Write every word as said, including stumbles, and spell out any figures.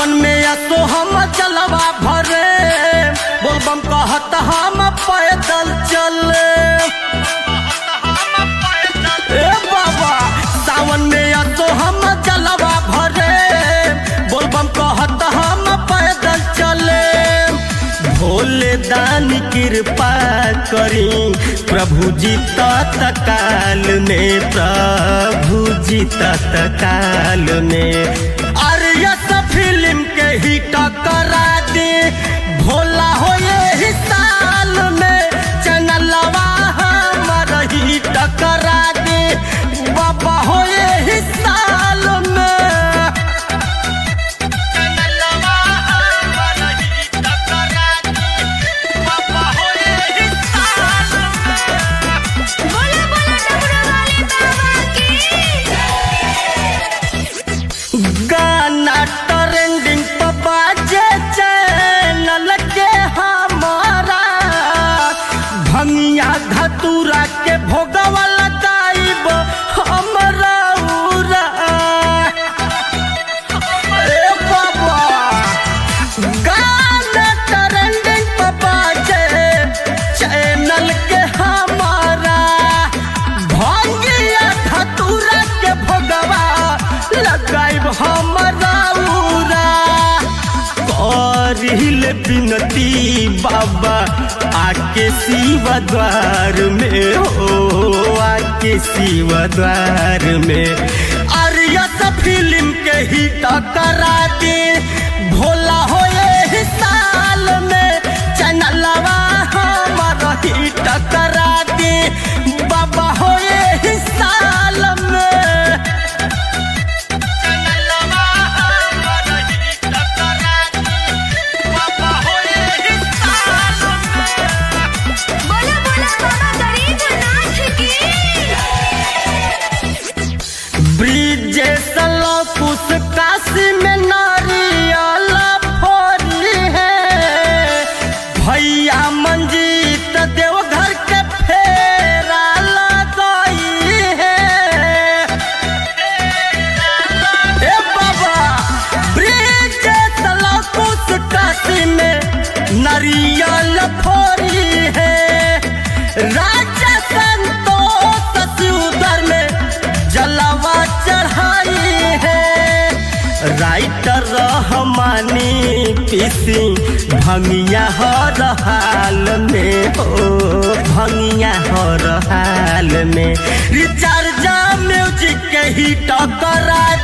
सावन में असो हम जलवा भरे, बोलबम कहत हम पैदल चले। ए बाबा सावन में असो हम जलवा भरे, बोलबम कहत हम पैदल चले। भोले दानी कृपा करी प्रभु जी तत्काल में, प्रभु जी तत्काल में। अरे यस फिल्म के ही टकरा दे, भोला हो ये साल में चैनलवा हमारा ही टकरा दे, बाबा हो ये साल में चैनलवा हमारा ही टकरा दे, बाबा हो ये साल में। बोला बोला डमरू वाले बाबा की। गाना ट्रेंडिंग पे बाजे चैनल के हमारा, भंगिया धतूरा के भोगवा लगाइब हमरा उरा। ए बाबा गाना ट्रेंडिंग पे बाजे चैनल के हमारा, भंगिया धतूरा के भोगवा लगाइब हमरा उरा। करिल बिनती बाबा आके शिव द्वार में, हो आके शिव द्वार में। अरे यस फिल्म के ही टकरा दे, भोला हो ये साल में चैनलवा हमारा ही टकरा दे, बाबा हो ये साल में। बोला बोला बाबा गरीबनाथ की। ब्रिजेश लकुश काशी में नारियल फोड़ी है, भैया मंजीत देवघर के फेरा लगाई है। ए बाबा ब्रिजेश लकुश काशी में नारियल फोड़ी है, राजा संतोष उधर में जलवा चढ़ाई है। राइटर रहमानी पीसी भंगिया हर हाल में, हो भंगिया हर हाल में। रिचार्ज म्यूजिक के ही टकरा